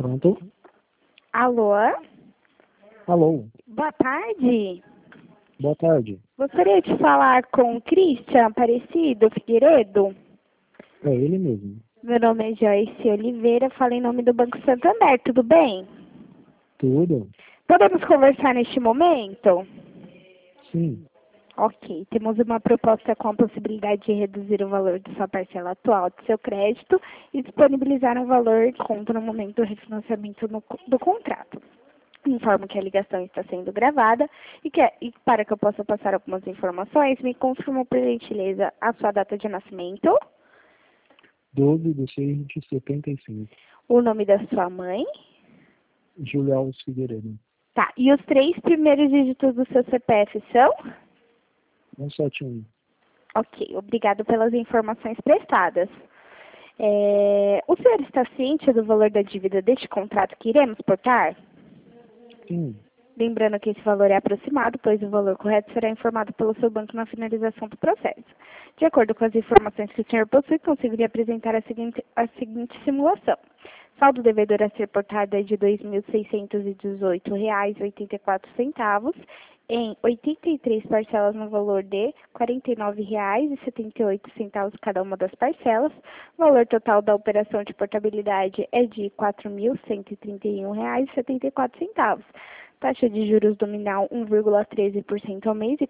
Pronto? Alô? Alô, Boa tarde. boa tarde. Gostaria de falar com o Christian Aparecido Figueiredo. É ele mesmo. Meu nome é Joyce Oliveira, falo em nome do Banco Santander, tudo bem? Tudo? Podemos conversar neste momento? Sim. Ok, temos uma proposta com a possibilidade de reduzir o valor de sua parcela atual do seu crédito e disponibilizar um valor em conta no momento do refinanciamento do contrato. Informo que a ligação está sendo gravada e para que eu possa passar algumas informações, me confirma, por gentileza, a sua data de nascimento, 12/6/75. o nome da sua mãe, Júlio Alves Figueiredo. tá, e os 3 primeiros dígitos do seu CPF são? 171. Ok, obrigado pelas informações prestadas. O senhor está ciente do valor da dívida deste contrato que iremos portar? Sim. Lembrando que esse valor é aproximado, pois o valor correto será informado pelo seu banco na finalização do processo. De acordo com as informações que o senhor possui, conseguiria apresentar a seguinte simulação. Saldo devedor a ser portado é de R$ 2.618,84 em 83 parcelas no valor de R$ 49,78 cada uma das parcelas. O valor total da operação de portabilidade é de R$ 4.131,74. Taxa de juros nominal 1,13% ao mês e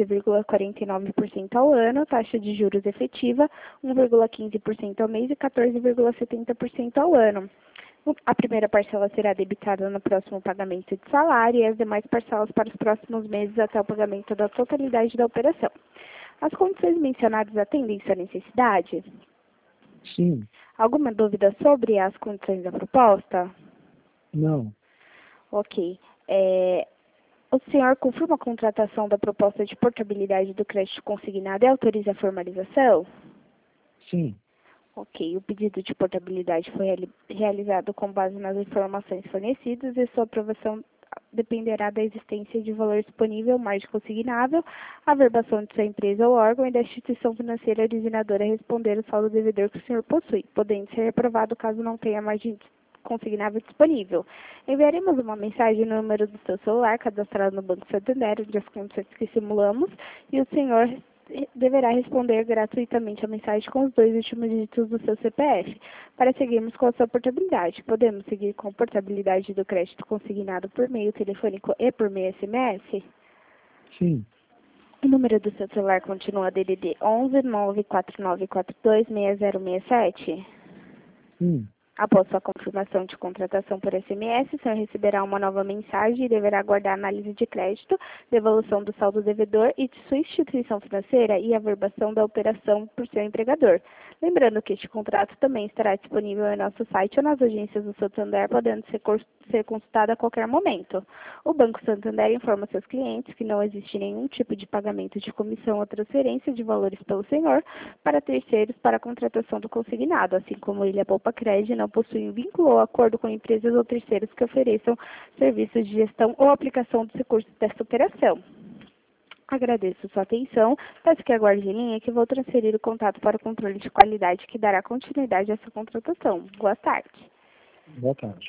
14,49% ao ano. Taxa de juros efetiva 1,15% ao mês e 14,70% ao ano. A primeira parcela será debitada no próximo pagamento de salário e as demais parcelas para os próximos meses até o pagamento da totalidade da operação. As condições mencionadas atendem sua necessidade? Sim. Alguma dúvida sobre as condições da proposta? Não. Ok. O senhor confirma a contratação da proposta de portabilidade do crédito consignado e autoriza a formalização? Sim. Ok. O pedido de portabilidade foi realizado com base nas informações fornecidas e sua aprovação dependerá da existência de valor disponível, margem consignável, a verbação de sua empresa ou órgão e da instituição financeira originadora a responder o saldo devedor que o senhor possui, podendo ser reprovado caso não tenha margem consignável disponível. Enviaremos uma mensagem no número do seu celular cadastrado no Banco Santander, onde as condições que simulamos, e o senhor deverá responder gratuitamente a mensagem com os 2 últimos dígitos do seu CPF. Para seguirmos com a sua portabilidade, podemos seguir com a portabilidade do crédito consignado por meio telefônico e por meio SMS? Sim. O número do seu celular continua DDD 11 94942 6067? Sim. Após sua confirmação de contratação por SMS, o senhor receberá uma nova mensagem e deverá aguardar a análise de crédito, devolução do saldo devedor e de sua instituição financeira e a verbação da operação por seu empregador. Lembrando que este contrato também estará disponível em nosso site ou nas agências do Santander, podendo ser consultado a qualquer momento. O Banco Santander informa seus clientes que não existe nenhum tipo de pagamento de comissão ou transferência de valores pelo senhor para terceiros para a contratação do consignado, assim como Ilha Poupa Crédito não possui vínculo ou acordo com empresas ou terceiros que ofereçam serviços de gestão ou aplicação dos recursos desta operação. Agradeço sua atenção, peço que aguarde em linha que vou transferir o contato para o controle de qualidade que dará continuidade a essa contratação. Boa tarde. Boa tarde.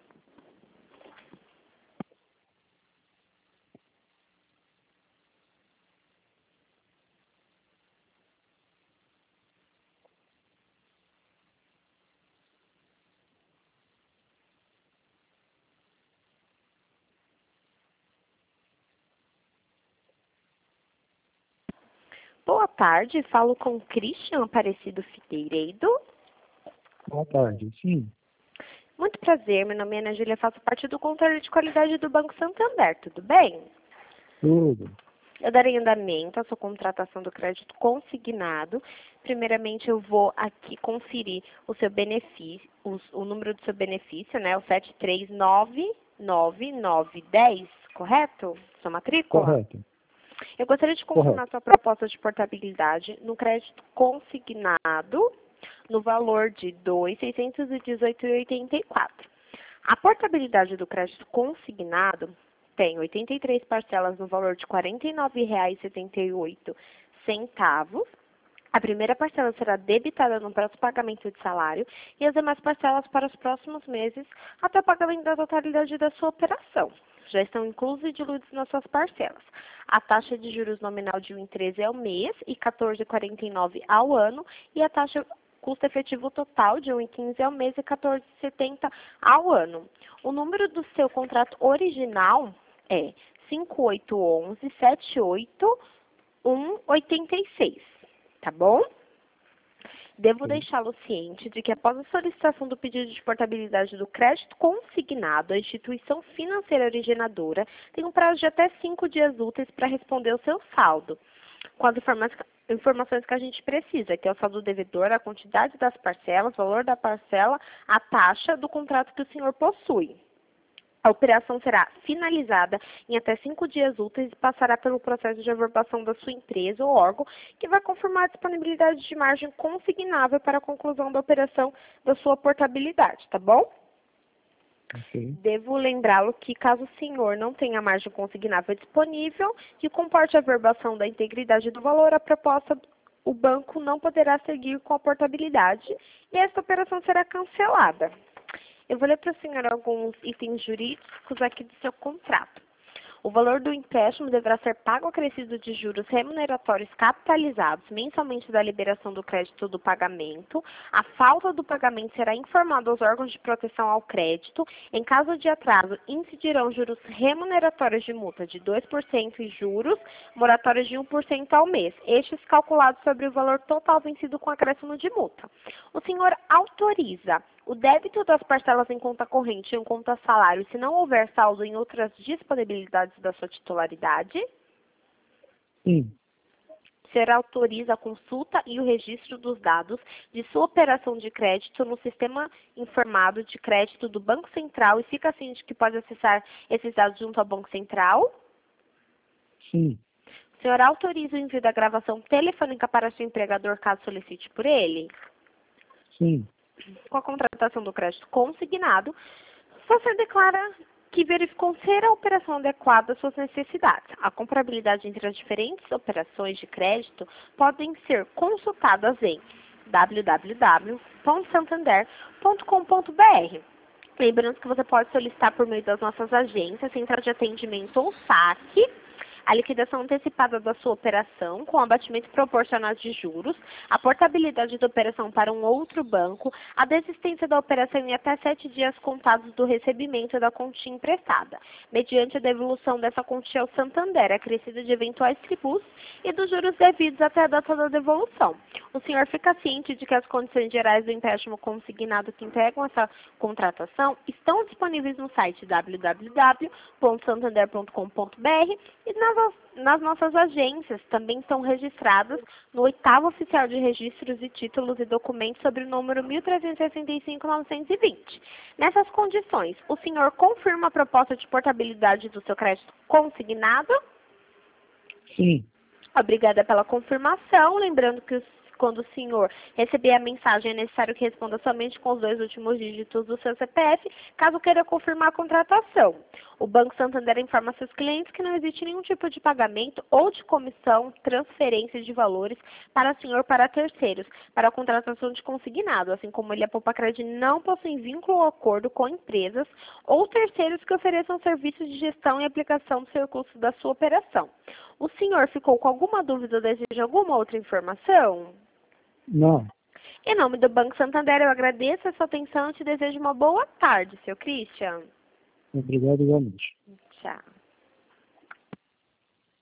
Boa tarde, falo com o Christian Aparecido Figueiredo. Boa tarde. Sim. Muito prazer, meu nome é Ana Júlia, faço parte do controle de qualidade do Banco Santander, tudo bem? Tudo. Eu darei andamento à sua contratação do crédito consignado. Primeiramente, eu vou aqui conferir o seu benefício, o número do seu benefício, né? O 739910, correto? Sua matrícula? Correto. Eu gostaria de confirmar sua proposta de portabilidade no crédito consignado no valor de R$ 2.618,84. A portabilidade do crédito consignado tem 83 parcelas no valor de R$ 49,78 A primeira parcela será debitada no próximo pagamento de salário e as demais parcelas para os próximos meses até o pagamento da totalidade da sua operação. Já estão inclusos e diluídos nas suas parcelas. A taxa de juros nominal de 1,13 ao mês e 14,49 ao ano e a taxa custo efetivo total de 1,15 ao mês e 14,70 ao ano. O número do seu contrato original é 5811788186. Tá bom? Devo deixá-lo ciente de que após a solicitação do pedido de portabilidade do crédito consignado, a instituição financeira originadora tem um prazo de até 5 dias úteis para responder o seu saldo, com as informações que a gente precisa, que é o saldo devedor, a quantidade das parcelas, o valor da parcela, a taxa do contrato que o senhor possui. A operação será finalizada em até 5 dias úteis e passará pelo processo de averbação da sua empresa ou órgão, que vai confirmar a disponibilidade de margem consignável para a conclusão da operação da sua portabilidade, tá bom? Ok. Devo lembrá-lo que, caso o senhor não tenha margem consignável disponível que comporte a averbação da integridade do valor, a proposta, o banco não poderá seguir com a portabilidade e esta operação será cancelada. Eu vou ler para o senhor alguns itens jurídicos aqui do seu contrato. O valor do empréstimo deverá ser pago acrescido de juros remuneratórios capitalizados mensalmente da liberação do crédito do pagamento. A falta do pagamento será informada aos órgãos de proteção ao crédito. Em caso de atraso, incidirão juros remuneratórios de multa de 2% e juros moratórios de 1% ao mês, estes calculados sobre o valor total vencido com acréscimo de multa. O senhor autoriza o débito das parcelas em conta corrente e em conta salário, se não houver saldo em outras disponibilidades da sua titularidade? Sim. O senhor autoriza a consulta e o registro dos dados de sua operação de crédito no sistema informado de crédito do Banco Central e fica ciente que pode acessar esses dados junto ao Banco Central? Sim. O senhor autoriza o envio da gravação telefônica para seu empregador, caso solicite por ele? Sim. Com a contratação do crédito consignado, você declara que verificou ser a operação adequada às suas necessidades. A comparabilidade entre as diferentes operações de crédito podem ser consultadas em www.santander.com.br. Lembrando que você pode solicitar por meio das nossas agências, central de atendimento ou saque, a liquidação antecipada da sua operação com abatimento proporcional de juros, a portabilidade da operação para um outro banco, a desistência da operação em até 7 dias contados do recebimento da quantia emprestada, mediante a devolução dessa quantia ao Santander, acrescida de eventuais tributos e dos juros devidos até a data da devolução. O senhor fica ciente de que as condições gerais do empréstimo consignado que integram essa contratação estão disponíveis no site www.santander.com.br e nas nossas agências também estão registradas no 8º Oficial de Registros e Títulos e Documentos sobre o número 1365-920. Nessas condições, o senhor confirma a proposta de portabilidade do seu crédito consignado? Sim. Obrigada pela confirmação. Lembrando que quando o senhor receber a mensagem, é necessário que responda somente com os 2 últimos dígitos do seu CPF, caso queira confirmar a contratação. O Banco Santander informa seus clientes que não existe nenhum tipo de pagamento ou de comissão, transferência de valores para o senhor para terceiros, para a contratação de consignado, assim como ele e a Poupa-Cred não possuem vínculo ou acordo com empresas ou terceiros que ofereçam serviços de gestão e aplicação do seu custo da sua operação. O senhor ficou com alguma dúvida ou deseja alguma outra informação? Não. Em nome do Banco Santander, eu agradeço a sua atenção e te desejo uma boa tarde, seu Christian. Obrigado igualmente. Tchau.